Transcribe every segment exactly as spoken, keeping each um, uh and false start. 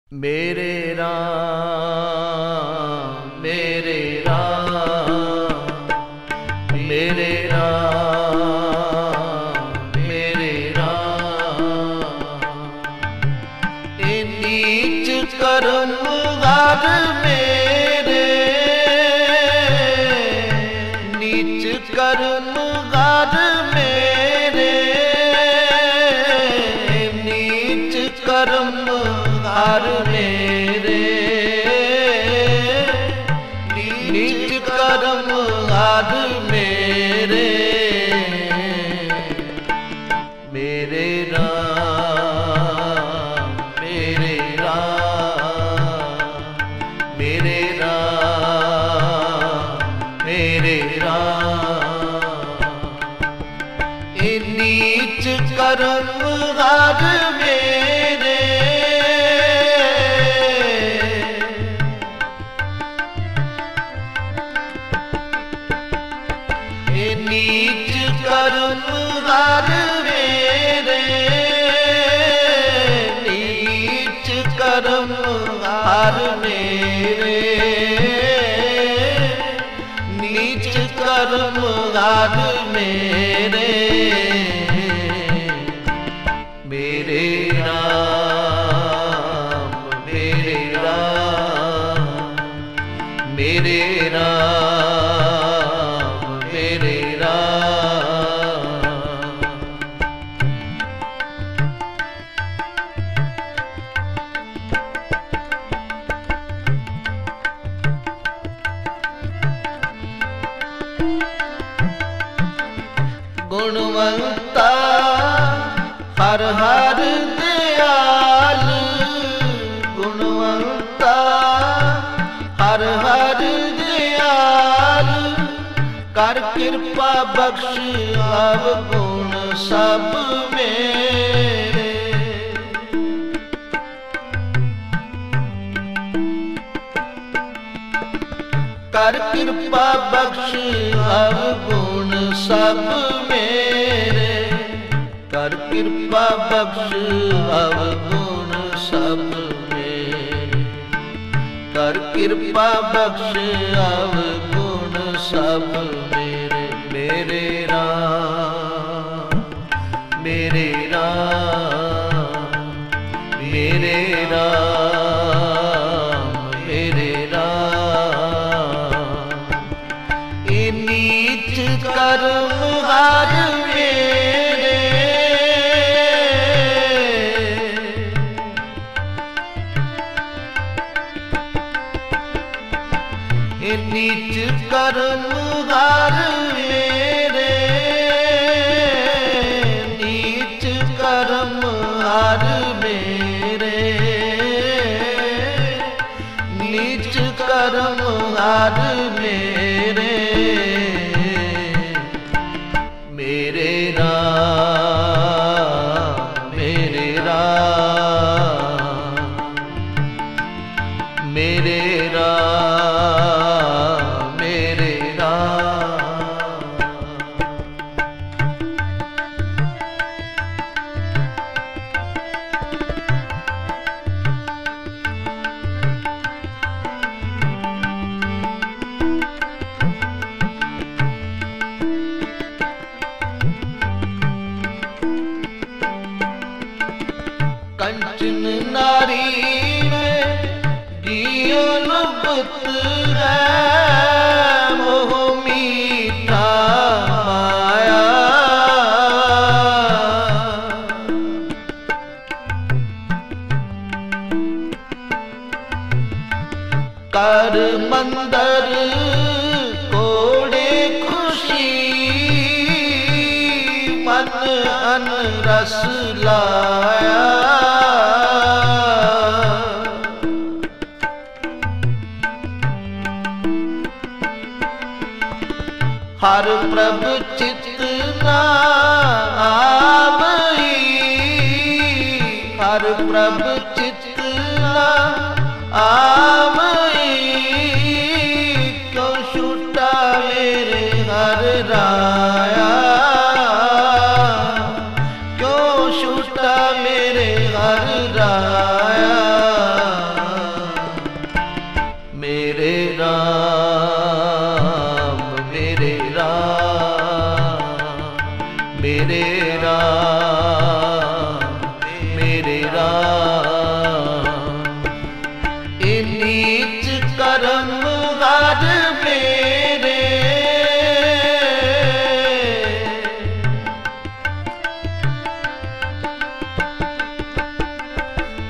मेरे राम मेरे राम मेरे राम मेरे राम ए नीच कर्म गार मेरे नीच कर्म गार मेरे नीच कर्म गार मेरे नीच कर्म गार मेरे मेरे राम मेरे राम मेरे राम मेरे राम ए नीच कर्म गार मेरे नीच कर्म गार मेरे नीच कर्म गार मेरे नीच कर्म गार मेरे मेरे राम मेरे राम मेरे राम मेरे राम गुणवंता हर हर दयाल गुणवंता हर हर दयाल कर कृपा बख्श अवगुण सब मेरे कर कृपा बख्श अवगुण सब मेरे कर कृपा बख्श अवगुण सब मेरे कर कृपा बख्श अवगुण सब मेरे मेरे राम मेरे राम मेरे राम मेरे राम ए नीच कर्म गार मेरे ए नीच कर्म गार मेरे नीच कर्म गार मेरे नीच कर्म गार मेरे मेरे राम मेरे राम मेरे राम मेरे राम कंचन नारी में जीवन पुत्र है मोह मीठा माया कर मंदर कोड़े खुशी मन अन रस लाया हर प्रभ चित न आवई हर प्रभ चित न आवई क्यों छूटा मेरे हर राया क्यों छूटा मेरे हर राया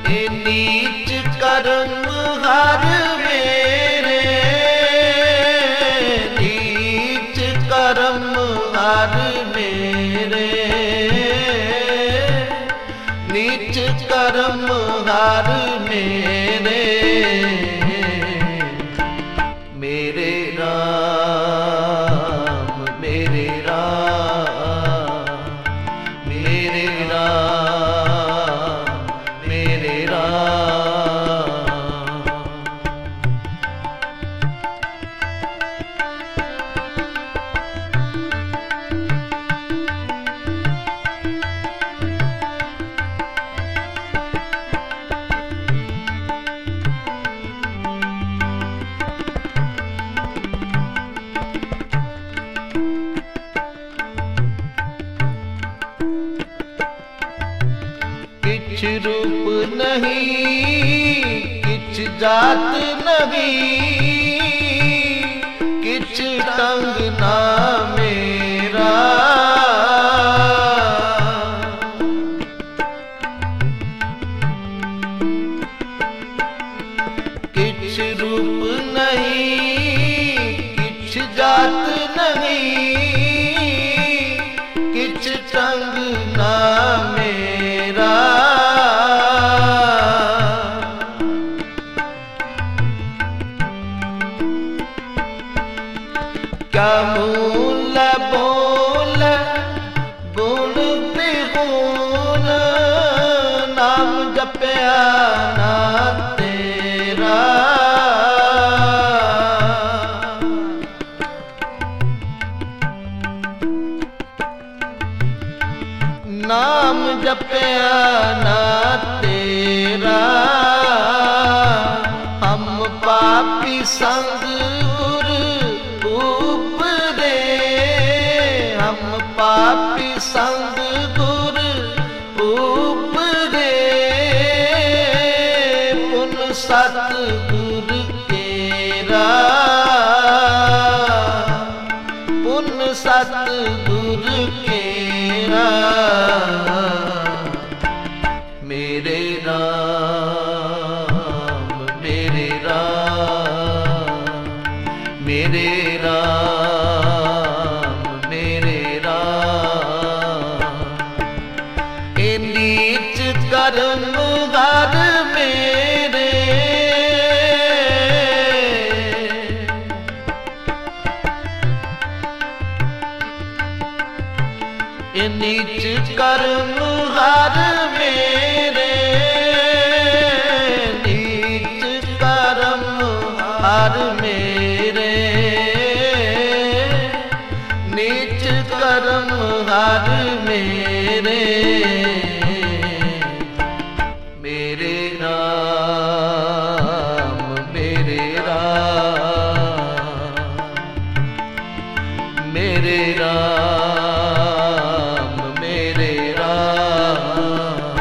ए नीच कर्म हर मेरे, नीच कर्म हर मेरे, नीच कर्म हर मेरे, मेरे राम मेरे राम मेरे राम मेरे राम। किछ रूप नहीं किछ जात नहीं, किछ ढंग ना मेरा, किछ रूप नहीं किछ जात नहीं, किछ ढंग ना मेरा, क्या मूल बोल गुण बिगुण, नाम जपया ना तेरा, नाम जपया ना तेरा, हम पापी संग पापी संग गुर उपरे, पुन सतगुर केरा, पुन सतगुर केरा, मेरे राम मेरे राम मेरे राम मेरे राम। ए नीच कर्म हर मेरे, ए नीच कर्म हर मेरे, नीच कर्म हर मेरे, नीच कर्म हर मेरे, मेरे राम मेरे राम मेरे राम मेरे राम।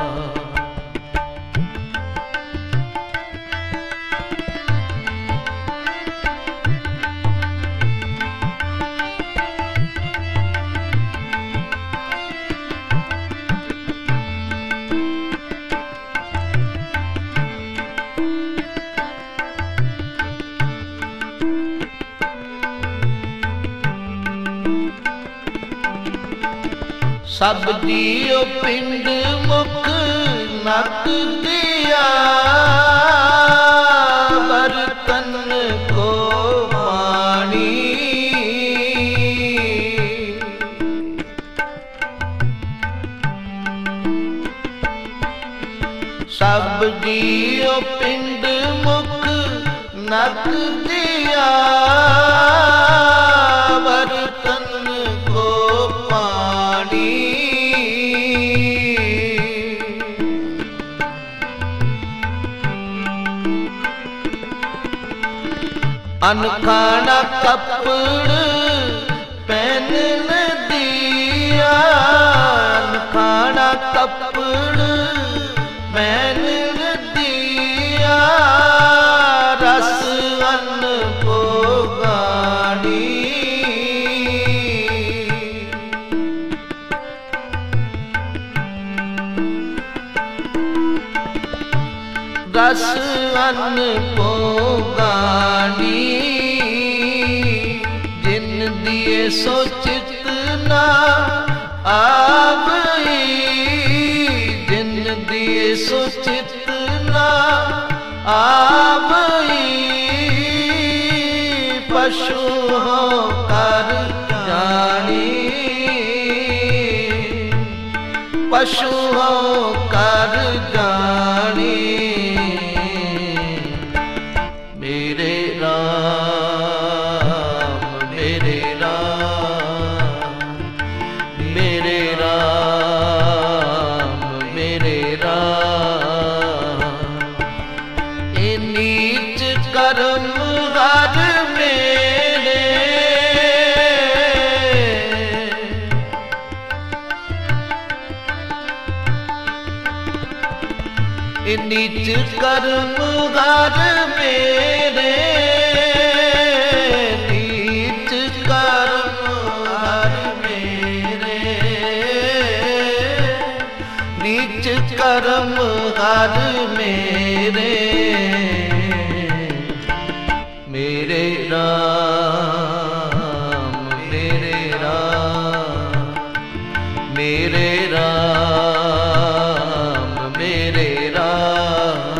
सब दियो पिंड मुख नक दिया, बर्तन को पानी, सब दियो पिंड मुख नक दिया, बर्तन को पानी, अनखाना कपड़ पहन दिया, अनखाना कपड़ पहन दिया, रस अन्न भोगानी, रस अन पोगानी जिन दिए सो चित ना आवई जिन दिए सो चित ना आवई पशु हो कर जानी पशु हो कर जानी मेरे राम मेरे राम मेरे राम मेरे राम ए नीच कर्म हर मेरे ए नीच कर्म हर मेरे नीच कर्म हर मेरे नीच कर्म हर मेरे मेरे राम मेरे राम मेरे राम मेरे राम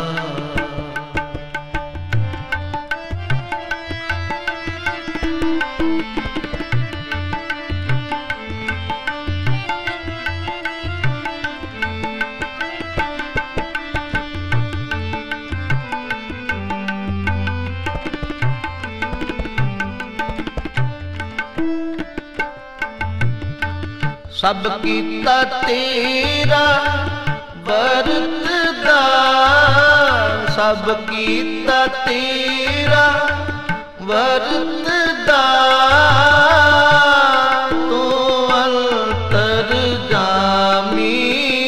सब कीता तेरा बरतदा सब कीता तेरा बरतदा तू अंतर जामी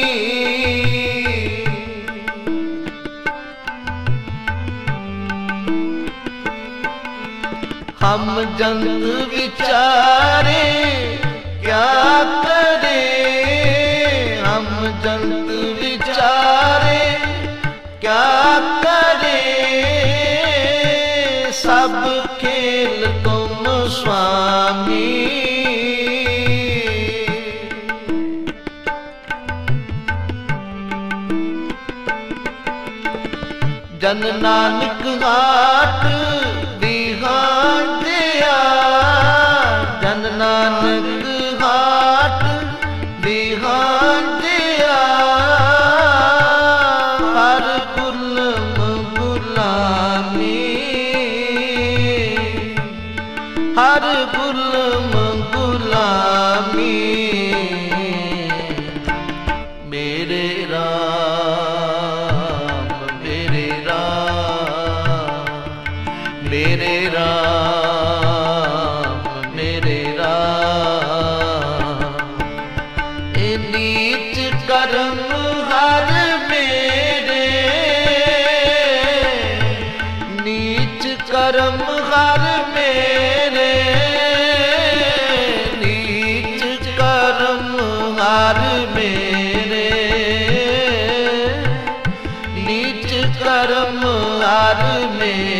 हम जंत विचारे क्या करे हम जंत विचारे क्या करे सब खेल तुम स्वामी जन नानक घाट दिहां दिया जन नानक घाट दिहां दिया हर गुलाम गुलामी हर गुलाम गुलामी मेरे राम मेरे राम मेरे राम मेरे राम ए नीच कर्म हर मेरे नीच कर्म हर मेरे नीच कर्म हर मेरे नीच कर्म हर मेरे